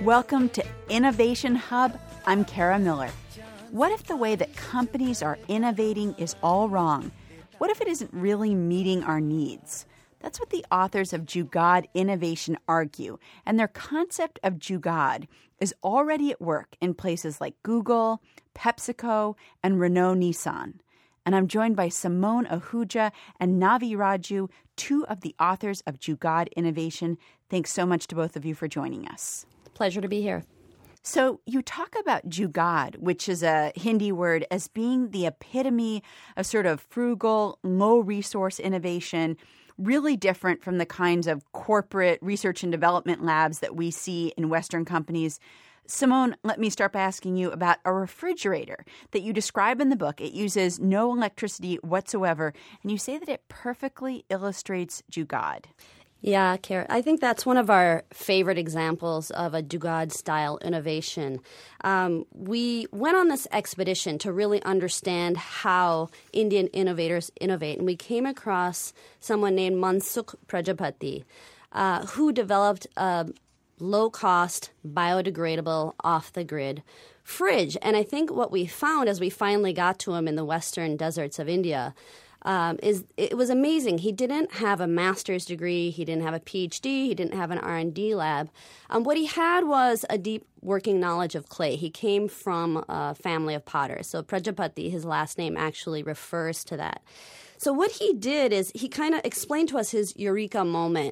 Welcome to Innovation Hub. I'm Kara Miller. What if the way that companies are innovating is all wrong? What if it isn't really meeting our needs? That's what the authors of Jugaad Innovation argue, and their concept of Jugaad is already at work in places like Google, PepsiCo, and Renault-Nissan. And I'm joined by Simone Ahuja and Navi Raju, two of the authors of Jugaad Innovation. Thanks so much to both of you for joining us. Pleasure to be here. So you talk about Jugaad, which is a Hindi word, as being the epitome of sort of frugal, low-resource innovation, really different from the kinds of corporate research and development labs that we see in Western companies. Simone, let me start by asking you about a refrigerator that you describe in the book. It uses no electricity whatsoever, and you say that it perfectly illustrates Jugaad. Yeah, Kara, I think that's one of our favorite examples of a Jugaad-style innovation. We went on this expedition to really understand how Indian innovators innovate, and we came across someone named Mansukh Prajapati, who developed a low-cost, biodegradable, off-the-grid fridge. And I think what we found as we finally got to him in the western deserts of India is it was amazing. He didn't have a master's degree. He didn't have a PhD. He didn't have an R&D lab. What he had was a deep working knowledge of clay. He came from a family of potters. So Prajapati, his last name, actually refers to that. So what he did is he kind of explained to us his eureka moment.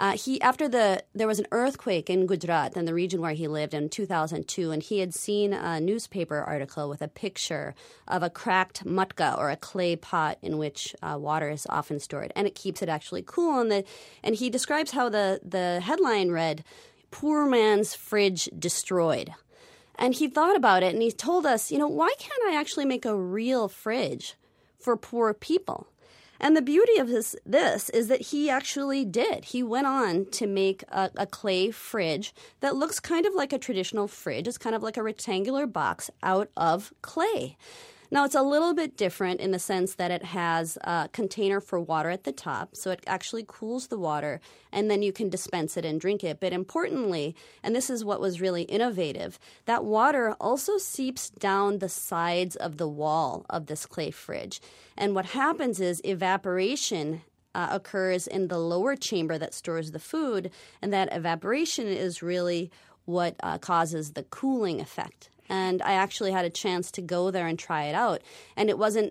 There was an earthquake in Gujarat, in the region where he lived, in 2002, and he had seen a newspaper article with a picture of a cracked matka, or a clay pot in which water is often stored, and it keeps it actually cool. And he describes how the headline read, "Poor man's fridge destroyed." And he thought about it, and he told us, why can't I actually make a real fridge for poor people? And the beauty of this is that he actually did. He went on to make a clay fridge that looks kind of like a traditional fridge. It's kind of like a rectangular box out of clay. Now, it's a little bit different in the sense that it has a container for water at the top, so it actually cools the water, and then you can dispense it and drink it. But importantly, and this is what was really innovative, that water also seeps down the sides of the wall of this clay fridge. And what happens is evaporation occurs in the lower chamber that stores the food, and that evaporation is really what causes the cooling effect. And I actually had a chance to go there and try it out. And it wasn't,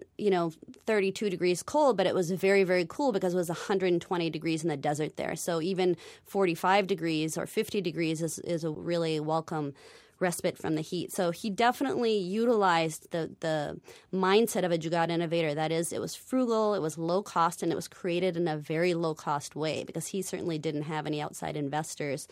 32 degrees cold, but it was very, very cool because it was 120 degrees in the desert there. So even 45 degrees or 50 degrees is a really welcome respite from the heat. So he definitely utilized the mindset of a Jugaad innovator. That is, it was frugal, it was low cost, and it was created in a very low cost way because he certainly didn't have any outside investors.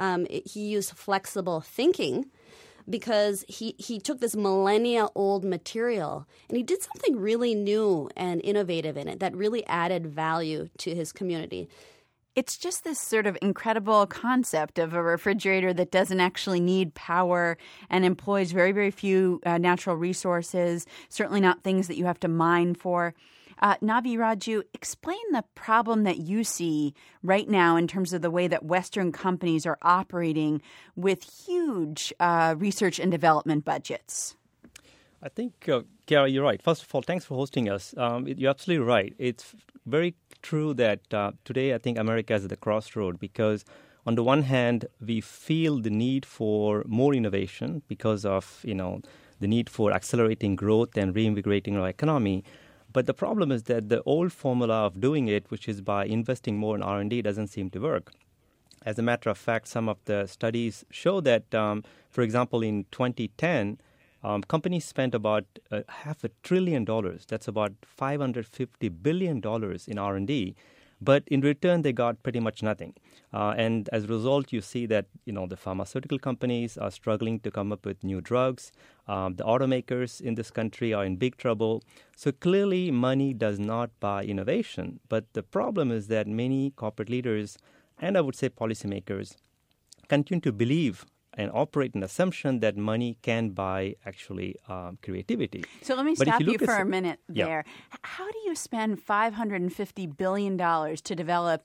He used flexible thinking, because he took this millennia-old material and he did something really new and innovative in it that really added value to his community. It's just this sort of incredible concept of a refrigerator that doesn't actually need power and employs very, very few natural resources, certainly not things that you have to mine for. Navi Raju, explain the problem that you see right now in terms of the way that Western companies are operating with huge research and development budgets. I think, Kara, you're right. First of all, thanks for hosting us. You're absolutely right. It's very true that today I think America is at the crossroad because on the one hand, we feel the need for more innovation because of, the need for accelerating growth and reinvigorating our economy. But the problem is that the old formula of doing it, which is by investing more in R&D, doesn't seem to work. As a matter of fact, some of the studies show that, for example, in 2010, companies spent about $500 billion. That's about $550 billion in R&D. But in return, they got pretty much nothing. And as a result, you see that, the pharmaceutical companies are struggling to come up with new drugs. The automakers in this country are in big trouble. So clearly, money does not buy innovation. But the problem is that many corporate leaders, and I would say policymakers, continue to believe and operate an assumption that money can buy actually creativity. So let me stop you for a minute there. Yeah. How do you spend $550 billion to develop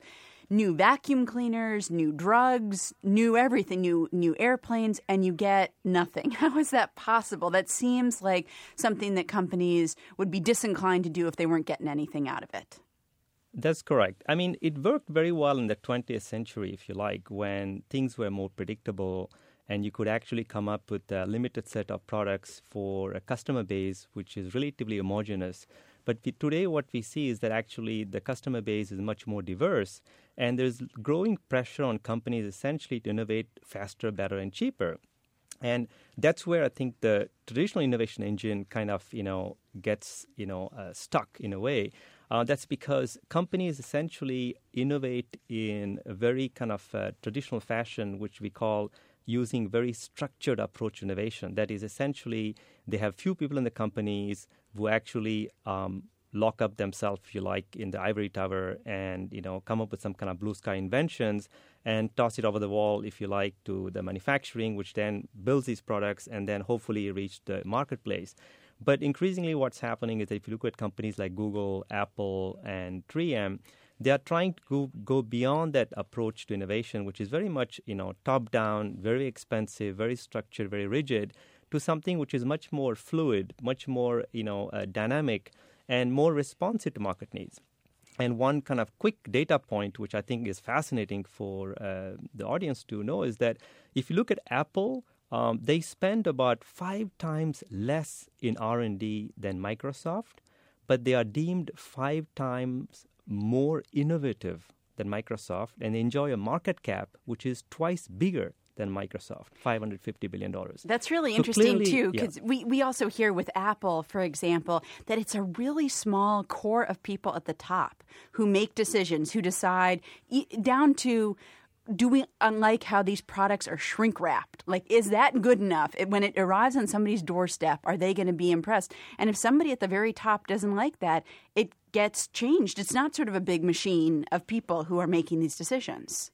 new vacuum cleaners, new drugs, new everything, new airplanes, and you get nothing. How is that possible? That seems like something that companies would be disinclined to do if they weren't getting anything out of it. That's correct. I mean, it worked very well in the 20th century, if you like, when things were more predictable and you could actually come up with a limited set of products for a customer base which is relatively homogeneous. But today what we see is that actually the customer base is much more diverse, and there's growing pressure on companies essentially to innovate faster, better, and cheaper. And that's where I think the traditional innovation engine kind of, gets, stuck in a way. That's because companies essentially innovate in a very kind of traditional fashion, which we call using very structured approach to innovation. That is essentially they have few people in the companies who actually lock up themselves, if you like, in the ivory tower and, come up with some kind of blue sky inventions and toss it over the wall, if you like, to the manufacturing, which then builds these products and then hopefully reach the marketplace. But increasingly what's happening is that if you look at companies like Google, Apple, and 3M, they are trying to go beyond that approach to innovation, which is very much, top-down, very expensive, very structured, very rigid, to something which is much more fluid, much more, dynamic, and more responsive to market needs. And one kind of quick data point, which I think is fascinating for the audience to know, is that if you look at Apple, they spend about 5 times less in R&D than Microsoft, but they are deemed 5 times more innovative than Microsoft, and they enjoy a market cap which is twice bigger than Microsoft, $550 billion. That's really interesting, too, because we also hear with Apple, for example, that it's a really small core of people at the top who make decisions, who decide down to, do we unlike how these products are shrink wrapped? Like, is that good enough? When it arrives on somebody's doorstep, are they going to be impressed? And if somebody at the very top doesn't like that, it gets changed. It's not sort of a big machine of people who are making these decisions.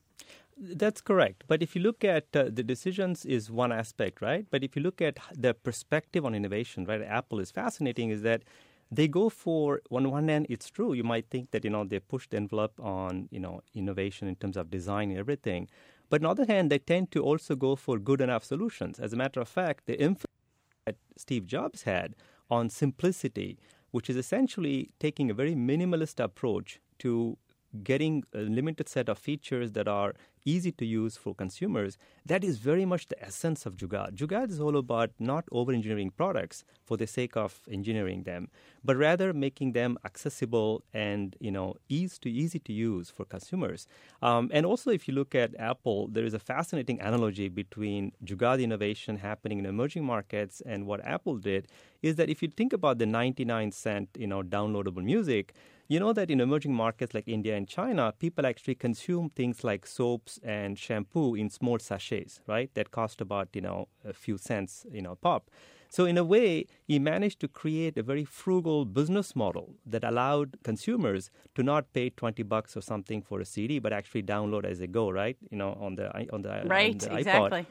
That's correct. But if you look at the decisions is one aspect, right? But if you look at the perspective on innovation, right, Apple is fascinating, is that they go for, on one hand, it's true, you might think that, they push the envelope on, innovation in terms of design and everything. But on the other hand, they tend to also go for good enough solutions. As a matter of fact, the emphasis that Steve Jobs had on simplicity, which is essentially taking a very minimalist approach to getting a limited set of features that are easy to use for consumers, that is very much the essence of Jugaad. Jugaad is all about not over-engineering products for the sake of engineering them, but rather making them accessible and, easy to use for consumers. And also, if you look at Apple, there is a fascinating analogy between Jugaad innovation happening in emerging markets and what Apple did, is that if you think about the 99-cent, downloadable music, you know that in emerging markets like India and China, people actually consume things like soaps and shampoo in small sachets, right? That cost about, a few cents, pop. So in a way, he managed to create a very frugal business model that allowed consumers to not pay $20 or something for a CD, but actually download as they go, right? On the right, iPod. Exactly.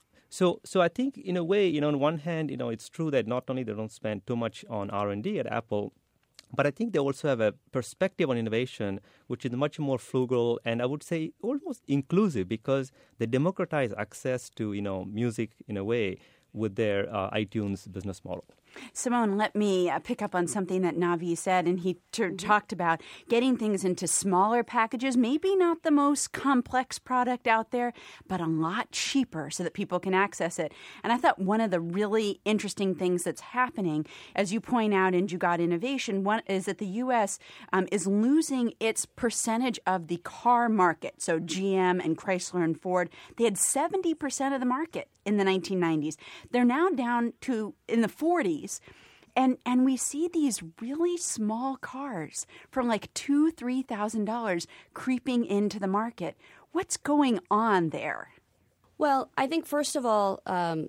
So I think in a way, on one hand, it's true that not only they don't spend too much on R&D at Apple, but I think they also have a perspective on innovation which is much more frugal and I would say almost inclusive, because they democratize access to, music in a way with their iTunes business model. Simone, let me pick up on something that Navi said, and he talked about getting things into smaller packages, maybe not the most complex product out there, but a lot cheaper so that people can access it. And I thought one of the really interesting things that's happening, as you point out in Jugaad Innovation, one is that the U.S. Is losing its percentage of the car market. So GM and Chrysler and Ford, they had 70% of the market in the 1990s. They're now down to in the 40s. And we see these really small cars from like $2,000-$3,000 creeping into the market. What's going on there? Well, I think first of all,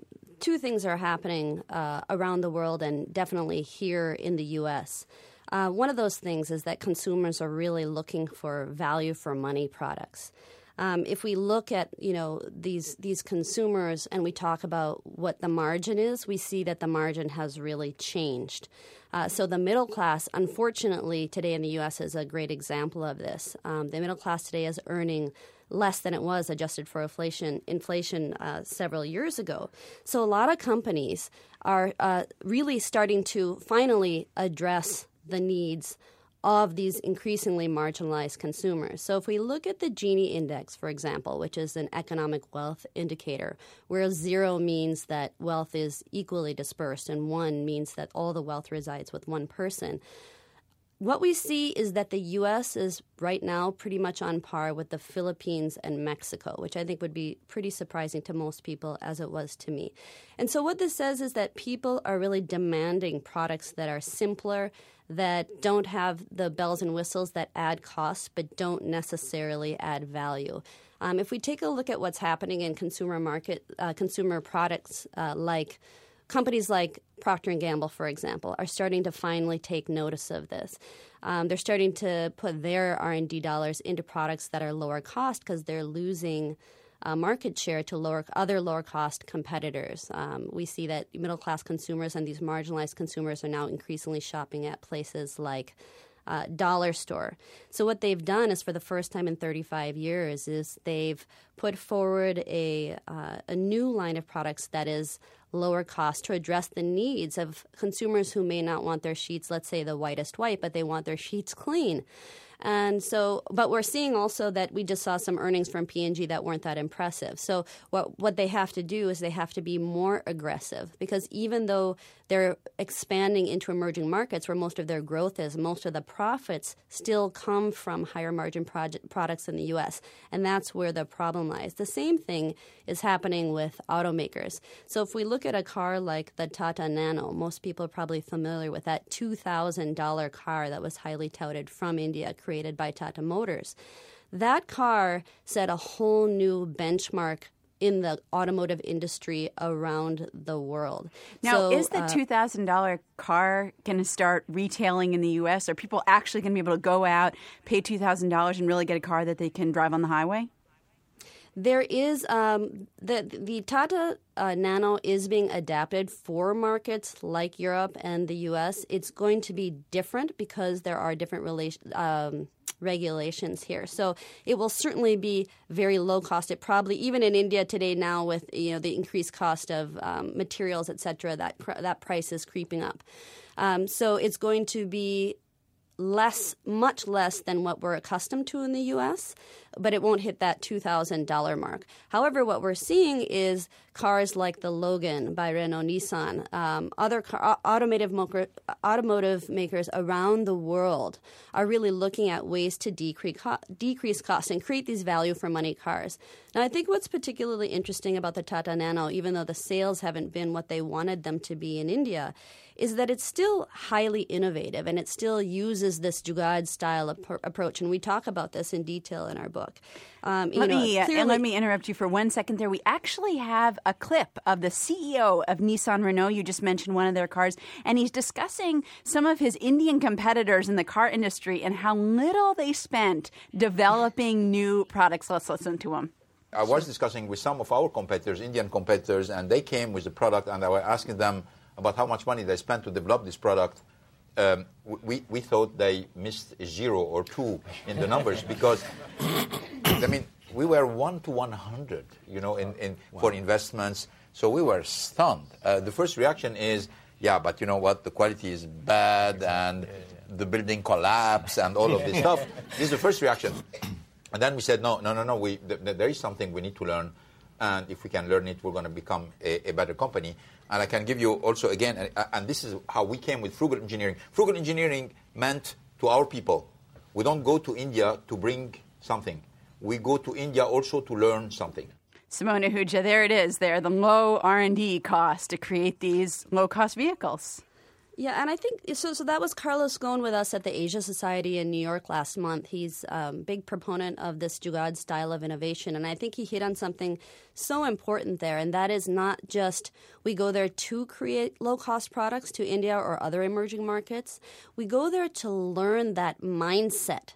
2 things are happening around the world and definitely here in the U.S. One of those things is that consumers are really looking for value for money products. If we look at these consumers and we talk about what the margin is, we see that the margin has really changed. So the middle class, unfortunately, today in the U.S. is a great example of this. The middle class today is earning less than it was adjusted for inflation several years ago. So a lot of companies are really starting to finally address the needs of these increasingly marginalized consumers. So if we look at the Gini index, for example, which is an economic wealth indicator, where 0 means that wealth is equally dispersed and 1 means that all the wealth resides with one person, what we see is that the U.S. is right now pretty much on par with the Philippines and Mexico, which I think would be pretty surprising to most people, as it was to me. And so what this says is that people are really demanding products that are simpler, that don't have the bells and whistles that add costs but don't necessarily add value. If we take a look at what's happening in consumer products like companies like Procter & Gamble, for example, are starting to finally take notice of this. They're starting to put their R&D dollars into products that are lower cost because they're losing market share to other lower-cost competitors. We see that middle-class consumers and these marginalized consumers are now increasingly shopping at places like dollar store. So what they've done is, for the first time in 35 years, is they've put forward a new line of products that is lower cost to address the needs of consumers who may not want their sheets, let's say, the whitest white, but they want their sheets clean. And so, but we're seeing also that we just saw some earnings from P&G that weren't that impressive. So what they have to do is they have to be more aggressive, because even though they're expanding into emerging markets where most of their growth is, most of the profits still come from higher margin products in the U.S. And that's where the problem lies. The same thing is happening with automakers. So if we look at a car like the Tata Nano, most people are probably familiar with that $2,000 car that was highly touted from India, created by Tata Motors. That car set a whole new benchmark in the automotive industry around the world. Now, is the $2,000 car going to start retailing in the U.S.? Are people actually going to be able to go out, pay $2,000 and really get a car that they can drive on the highway? There is the Tata Nano is being adapted for markets like Europe and the U.S. It's going to be different because there are different regulations here. So it will certainly be very low cost. It probably, even in India today now with the increased cost of materials, et cetera, that price is creeping up. So it's going to be much less than what we're accustomed to in the U.S., but it won't hit that $2,000 mark. However, what we're seeing is cars like the Logan by Renault Nissan, other automotive makers around the world are really looking at ways to decrease costs and create these value for money cars. Now, I think what's particularly interesting about the Tata Nano, even though the sales haven't been what they wanted them to be in India, is that it's still highly innovative and it still uses this Jugaad style approach. And we talk about this in detail in our book. Let me interrupt you for 1 second there. We actually have a clip of the CEO of Nissan Renault. You just mentioned one of their cars, and he's discussing some of his Indian competitors in the car industry and how little they spent developing new products. Let's listen to him. I was discussing with some of our competitors, Indian competitors, and they came with a product, and I was asking them about how much money they spent to develop this product. We thought they missed 0 or 2 in the numbers because, I mean, we were 1 to 100, for investments. So we were stunned. The first reaction is, yeah, but you know what? The quality is bad and the building collapsed and all of this stuff. This is the first reaction. And then we said, no. There is something we need to learn. And if we can learn it, we're going to become a better company. And I can give you also, again, and this is how we came with frugal engineering. Frugal engineering meant to our people, we don't go to India to bring something. We go to India also to learn something. Simone Ahuja, there it is. There, the low R&D cost to create these low-cost vehicles. Yeah, and I think so that was Carlos Ghosn with us at the Asia Society in New York last month. He's a big proponent of this Jugaad style of innovation, and I think he hit on something so important there, and that is not just we go there to create low-cost products to India or other emerging markets. We go there to learn that mindset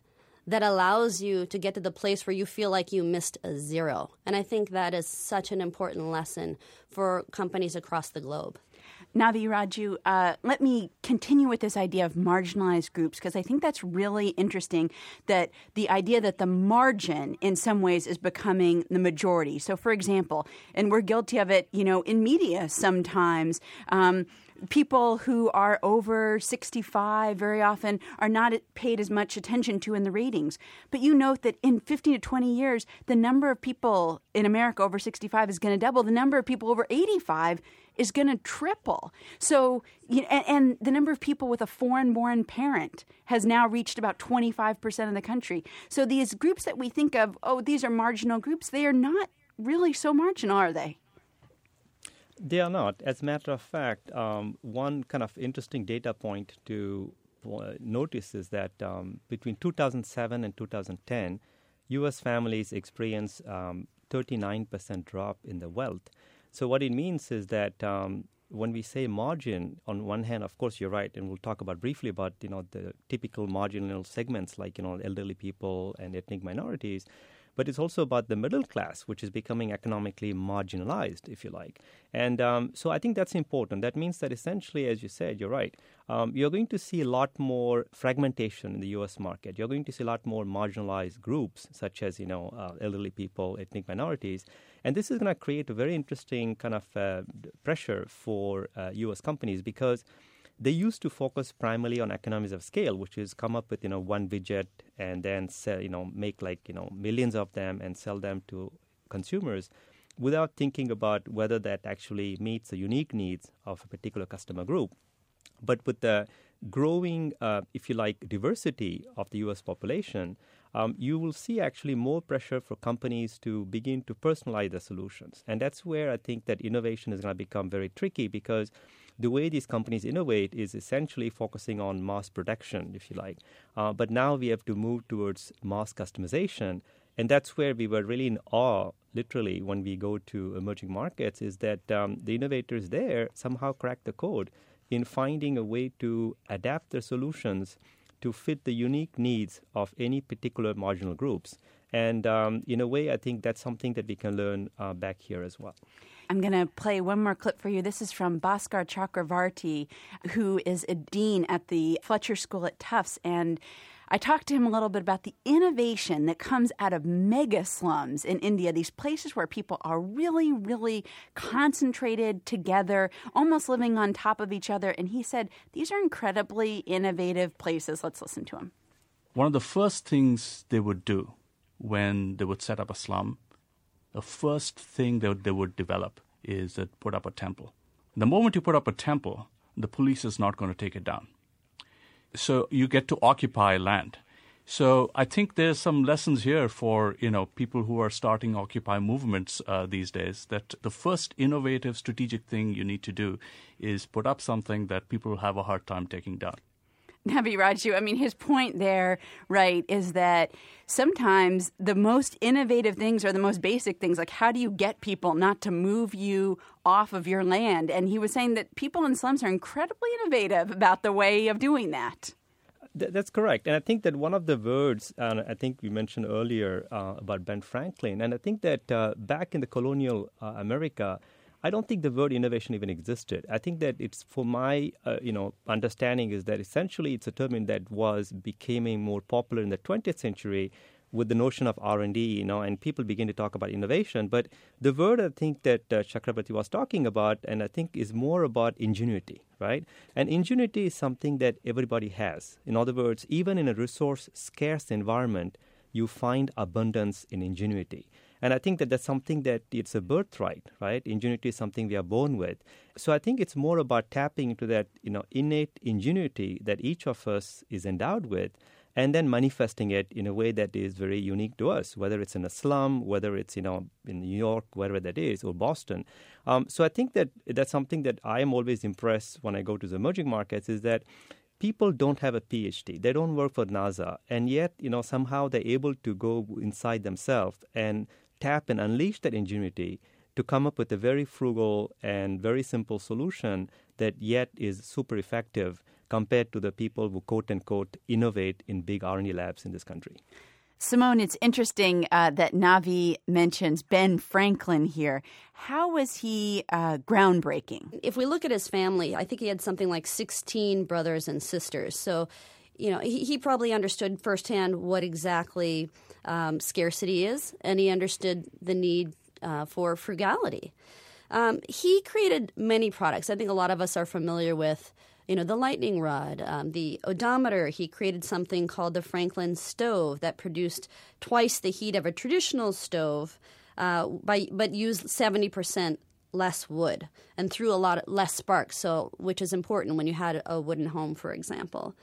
that allows you to get to the place where you feel like you missed a zero. And I think that is such an important lesson for companies across the globe. Navi, Raju, let me continue with this idea of marginalized groups, because I think that's really interesting, that the idea that the margin in some ways is becoming the majority. So, for example, and we're guilty of it, in media sometimes, people who are over 65 very often are not paid as much attention to in the ratings. But you note that in 15 to 20 years, the number of people in America over 65 is going to double. The number of people over 85 is going to triple. So, and the number of people with a foreign-born parent has now reached about 25% of the country. So these groups that we think of, these are marginal groups, they are not really so marginal, are they? They are not. As a matter of fact, one kind of interesting data point to notice is that between 2007 and 2010, U.S. families experienced 39% drop in the wealth. So what it means is that when we say margin, on one hand, of course, you're right, and we'll talk about briefly about the typical marginal segments like elderly people and ethnic minorities. But it's also about the middle class, which is becoming economically marginalized, if you like. And so I think that's important. That means that essentially, as you said, you're right, you're going to see a lot more fragmentation in the U.S. market. You're going to see a lot more marginalized groups, such as, elderly people, ethnic minorities. And this is going to create a very interesting kind of pressure for U.S. companies, because they used to focus primarily on economies of scale, which is come up with, one widget and then sell, make millions of them and sell them to consumers without thinking about whether that actually meets the unique needs of a particular customer group. But with the growing, if you like, diversity of the U.S. population, you will see actually more pressure for companies to begin to personalize the solutions. And that's where I think that innovation is going to become very tricky, because the way these companies innovate is essentially focusing on mass production, if you like. But now we have to move towards mass customization. And that's where we were really in awe, literally, when we go to emerging markets, is that the innovators there somehow crack the code in finding a way to adapt their solutions to fit the unique needs of any particular marginal groups. And in a way, I think that's something that we can learn back here as well. I'm going to play one more clip for you. This is from Bhaskar Chakravarti, who is a dean at the Fletcher School at Tufts. And I talked to him a little bit about the innovation that comes out of mega slums in India, these places where people are really, really concentrated together, almost living on top of each other. And he said, these are incredibly innovative places. Let's listen to him. One of the first things they would do when they would set up a slum, the first thing that they would develop is that put up a temple. The moment you put up a temple, the police is not going to take it down. So you get to occupy land. So I think there's some lessons here for people who are starting Occupy movements these days, that the first innovative strategic thing you need to do is put up something that people have a hard time taking down. Navi, Raju, his point there, right, is that sometimes the most innovative things are the most basic things. Like, how do you get people not to move you off of your land? And he was saying that people in slums are incredibly innovative about the way of doing that. That's correct. And I think that one of the words, I think we mentioned earlier about Ben Franklin, and I think that back in the colonial America, I don't think the word innovation even existed. I think that it's, for my understanding, is that essentially it's a term that becoming more popular in the 20th century with the notion of R&D, and people begin to talk about innovation. But the word I think that Chakrabarti was talking about, and I think is more about ingenuity, right? And ingenuity is something that everybody has. In other words, even in a resource-scarce environment, you find abundance in ingenuity. And I think that that's something that it's a birthright, right? Ingenuity is something we are born with. So I think it's more about tapping into that, innate ingenuity that each of us is endowed with, and then manifesting it in a way that is very unique to us, whether it's in a slum, whether it's, in New York, wherever that is, or Boston. So I think that that's something that I am always impressed when I go to the emerging markets, is that people don't have a PhD. They don't work for NASA. And yet, somehow they're able to go inside themselves and tap and unleash that ingenuity to come up with a very frugal and very simple solution that yet is super effective compared to the people who, quote unquote, innovate in big R&D labs in this country. Simone, it's interesting that Navi mentions Ben Franklin here. How was he groundbreaking? If we look at his family, I think he had something like 16 brothers and sisters. So, he probably understood firsthand what exactly scarcity is, and he understood the need for frugality. He created many products. I think a lot of us are familiar with the lightning rod, the odometer. He created something called the Franklin stove that produced twice the heat of a traditional stove, but used 70% less wood and threw a lot less sparks, which is important when you had a wooden home, for example.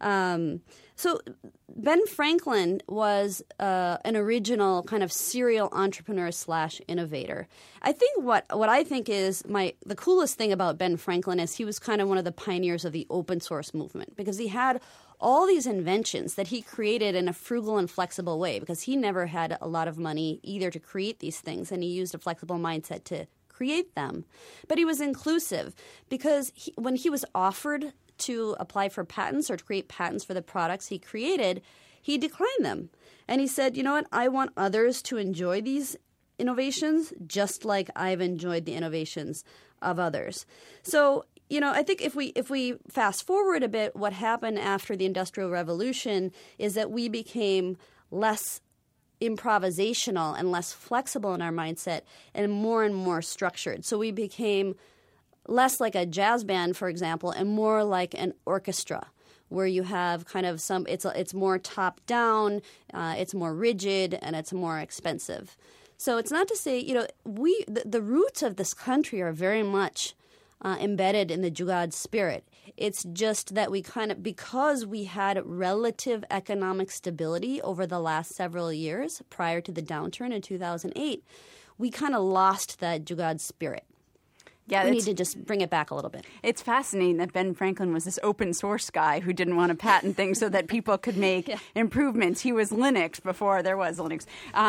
So Ben Franklin was an original kind of serial entrepreneur / innovator. I think what I think is the coolest thing about Ben Franklin is he was kind of one of the pioneers of the open source movement, because he had all these inventions that he created in a frugal and flexible way, because he never had a lot of money either to create these things, and he used a flexible mindset to create them. But he was inclusive, because when he was offered to apply for patents or to create patents for the products he created, he declined them. And he said, you know what, I want others to enjoy these innovations just like I've enjoyed the innovations of others. So, I think if we fast forward a bit, what happened after the Industrial Revolution is that we became less improvisational and less flexible in our mindset and more structured. So we became less like a jazz band, for example, and more like an orchestra, where you have kind of it's more top down, it's more rigid, and it's more expensive. So it's not to say, the roots of this country are very much embedded in the Jugaad spirit. It's just that we because we had relative economic stability over the last several years prior to the downturn in 2008, we kind of lost that Jugaad spirit. Yeah, we need to just bring it back a little bit. It's fascinating that Ben Franklin was this open source guy who didn't want to patent things so that people could make improvements. He was Linux before there was Linux.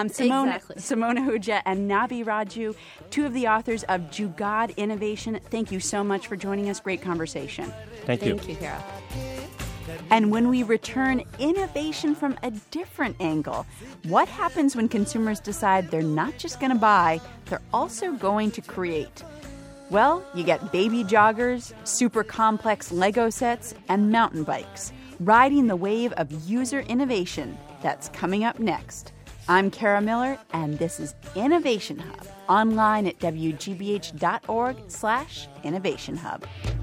Simone Ahuja and Navi Raju, two of the authors of Jugaad Innovation. Thank you so much for joining us. Great conversation. Thank you. Thank you, Kara. And when we return, innovation from a different angle. What happens when consumers decide they're not just going to buy, they're also going to create? Well, you get baby joggers, super complex Lego sets, and mountain bikes, riding the wave of user innovation. That's coming up next. I'm Kara Miller, and this is Innovation Hub, online at wgbh.org/Innovation Hub.